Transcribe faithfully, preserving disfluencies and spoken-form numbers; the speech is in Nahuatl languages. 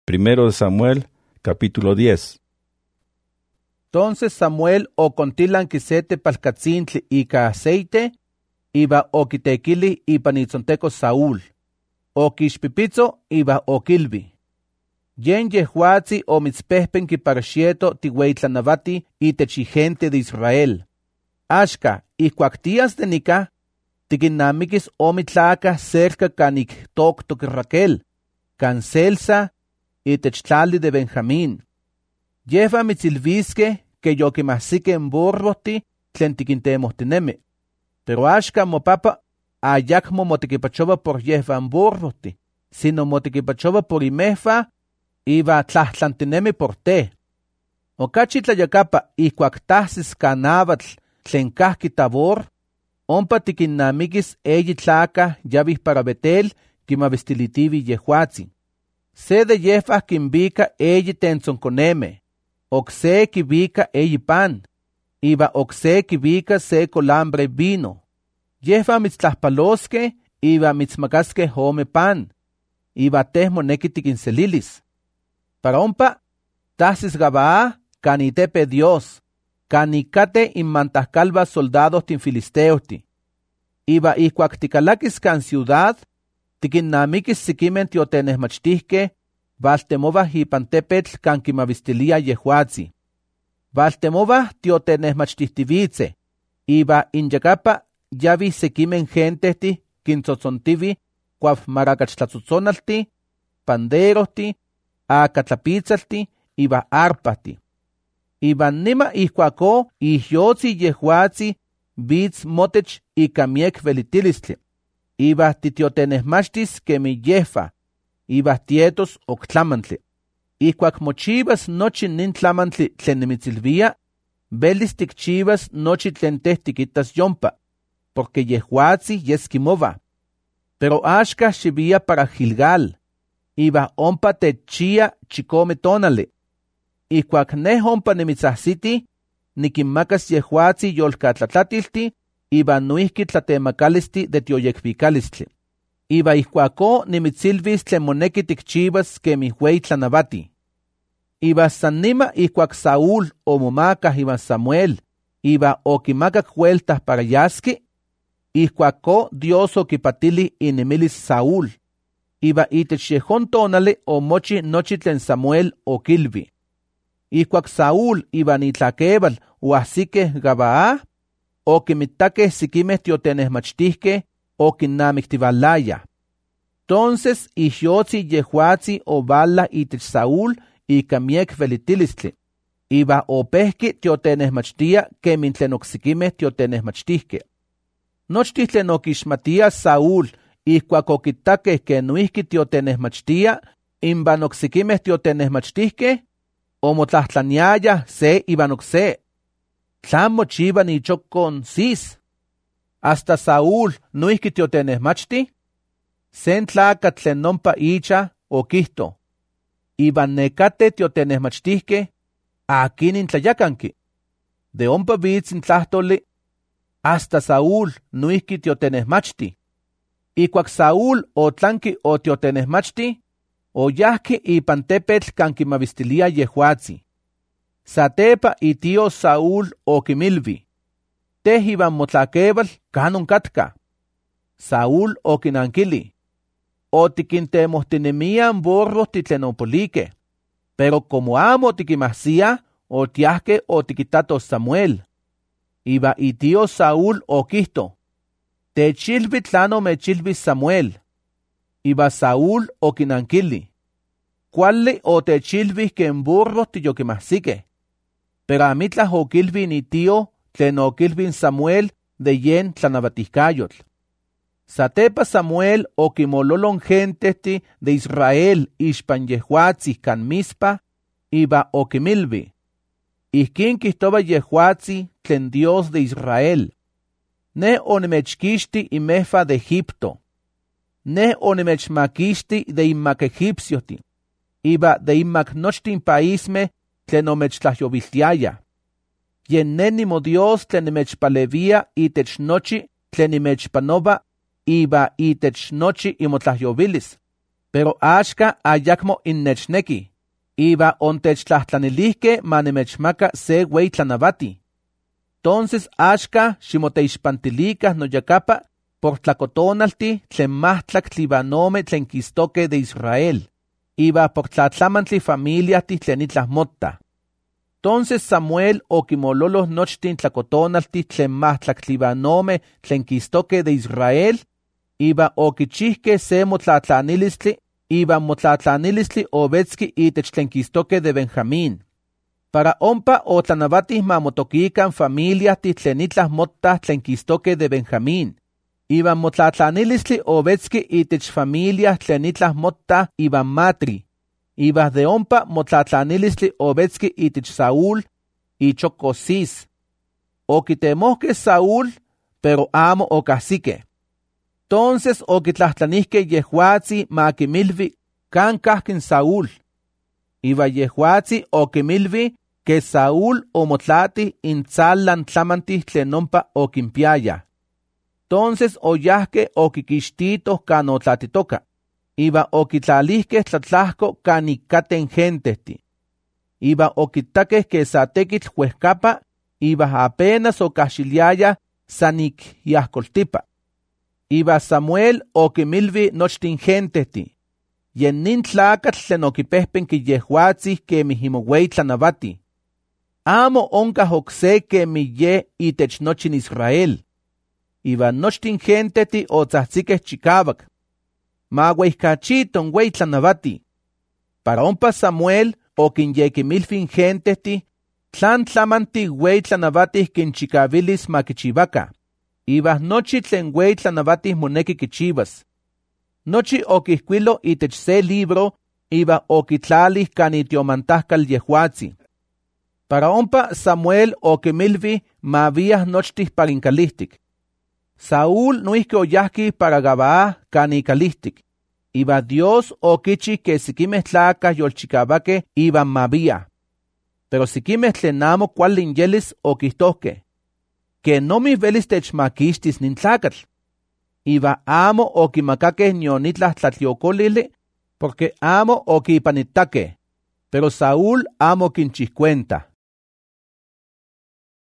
Primero de Samuel, capítulo diez. Entonces Samuel ocontilan quisete palcatzintli ica aceite, iba okitequili ipan itzonteco Saúl. Okixpipitzo iba okilvi. Yen yehuatzi omitzpehpenki para xieto tihueitlanavati itech gente de Israel. Axka, ihkuak tías de nika, tiquinnamikis omitlaca cerca canik toctoc Raquel, can Selsa, itech tlali de Benjamín. Yefa mitzilviske que yoquimahsique en borrohti tlen tiquintemohtinemi. Pero axka mopapa ayacmo motiquipachova por yehuan borrohti, sino motiquipachova por imehfa iba tlahtlantinemi por te. Ocachi tlayacapa ihkuak tahsis canavatl tlen cahki Tabor, ompa tiquinnamikis eyi tlaca yavih para Betel quimavestilitivi yehuatzi. Se de yefah quinvica eyi tentzonconeme, oxe quivica eyi pan, iba oxe quivica se colambre vino. Yefah mitztlahpalosque, iba mitzmacasque home pan, iba teh moneki tiquinselilis. Para ompa, tahsis Gabaa, canitepe Dios, canicate inmantahcalva soldados tin filisteohti. Iba ihkuak ticalakis can ciudad, tiquinnamikis siquimen tiotenehmachtihque, valtemovah ipan tepetl can quimavistilia yehuatzi. Valtemovah tiotenehmachtihtivitze, iba inyacapa yavi sequimen gentehti quintzotzontivi cuaf maracachtlazozonalti, panderohti, acatlapitzalti, iba arpahti. Iba nima ihkuako ihyotzi yehuatzi vitz motech ica miek velitilistli. Iba titiotenehmachtis kemi yefa, iba tietos oktlamantli. Ihkuak mochivas nochi nin tlamantli tlen nimitzilvia, velis tikchivas nochi tlen teh tiquitas yompa, porque yehuatzi yeskimova. Pero axka xivia para Gilgal, iba ompa techia chicome tonali. Ihkuak neh ompa nimitzahsiti, nikinmacas yehuatzi yolcatlatlatilti, iba nuihki tlatemacalisti de tioyecvicalistli. Iba ihkuako nimitzilvis tlen moneki tikchivas kemi huey tlanavati. Iba san nima ihkuak Saúl omomacah iban Samuel, iba okimacac hueltah para yaski, ihkuako Dios okipatili inemilis Saúl. Iba itech yehon tonali omochi nochi tlen Samuel okilvi. Ihkuak Saúl iban itlaquebal uahsique Gabaa, okimitakeh siquimeh tiotenehmachtihque oquinnamictivalaya. Entonces ihyotzi yehuatzi ovala itech Saúl ica miek velitilistli. Iba opehki tiotenehmachtia kemin tlen oksiquimeh tiotenehmachtihque. Nochtih tlen okixmatia Saúl ihkuak okitakeh ke nuihki tiotenehmachtia inban oksiquimeh tiotenehmachtihque, omotlahtlaniyayah se iban okse. Tlan mochiva nichokon sis. Hasta Saúl nuihki tiotenehmachti? Sen tlacatl tlen nompa icha okihto. Iban necate tiotenehmachtihque, akin intlayacanqui. De ompa vitz intlahtoli, hasta Saúl nuihki tiotenehmachti. Ihkuak Saúl otlanki o tiotenehmachti, oyahki ipan tepetl can quimavistilia yehuatzi. Satepa itio Saúl okimilvi. Teh iban motlaquebal canon catca. Saúl okinankili. Otiquintemohtinemian borros titlenopolique. Pero como amo otiquimahsia, otiahque otiquitato Samuel. Iba itio Saúl okihto. Techilvi tlano mechilvi Samuel. Iba Saúl okinankili. Cuali otechilvi que en burros tiyoquimahsique. Pero amitlah okilvi ni tío tlen okilvin Samuel de yen tlanavatiscayotl. Satepa Samuel okimololon gentehti de Israel ixpan yehuatzi can Mizpa, iba okimilvi. Ihkin kihtova yehuatzi tlen Dios de Israel. Ne onimechkixti imehfa de Egipto. Ne onimechmakixti de inmak egipcioti. Iba de inmak nochtin paisme tlen omechtlajoviltiaya. Yen ne nimo Dios tlen nimechpalevia itech nochi tlen nimechpanova, iba itech nochi imotlajovilis. pero axka ayakmo innechneki, iba ontechtlahtlanilihke manemechmaka se wei tlanavati. Entonces axka ximoteixpantilikah noyakapa por tlacotonalti tlen mahtlak tlibanome tlen kistoke de Israel, iba por tlatlamantli familiati tlen itlah motta. Entonces Samuel okimololos nochtin tlacotonalti tlen mahtlak tlibanome tlen kistoke de Israel, iba okichihke se motlatlanilistli, iba motlatlanilistli ovetski itech tlen kistoke de Benjamín. Para ompa otlanavatis mamotokikan familiati tlen itlah motta tlen kistoke de Benjamín. Iban motlatlanilistli ovetski itech familia tlen itlah motta iban matri. Iba de ompa motlatlanilistli ovetski itech Saúl ichoko Cis. Okitemohke Saúl, pero amo okahsike. Entonces okitlahtlanihke yehuatzi makimilvi kan kahkin Saúl. Iba yehuatzi okimilvi que Saúl omotlati intzalan tlamantih tlen ompa okimpiaya. Entonces oyahke okikixtitoh kan otlatitoka. Iba okitlalihke tlatlahko kan ikaten gentehti. Iba okitakeh que sa tekitl huehkapa, iba apenas okahxiliaya sanik yahkoltipa. Iba Samuel okimilvi nochtin gentehti. Yen nin tlakatl tlen okipehpenki yehuatzi kemi imowei tlanavati. Amo onkah okse kemi ye itech nochin Israel. Iba nochtin genteti otzahtsikeh chikawak. Ma weihkachiton wei tlanavati. Para ompa Samuel okinyekimilfin genteti, tlan tlamanti wei tlanavatis kinchikavilis makichivaka. Iba nochi tlen wei tlanavatis moneki kichivas. Nochi okihkuilo itech se libro, iba okitlalih kan itiomantahkal yehuatzi. Para ompa Samuel okimilvi maviah nochtih para inkalihtik. Saúl noihki oyahki para Gabaa kan ikalihtik. Iba Dios okichi que sikimeh tlakah yolchikawakeh iban maviah. Pero sikimeh tlen amo kuali inyelis okihtohkeh, que nomih velis techmakixtis nin tlakatl. Iba amo okimakakeh nion itlah tlatliokolili, porque amo okipanitakeh, pero Saúl amo kinchihcuenta.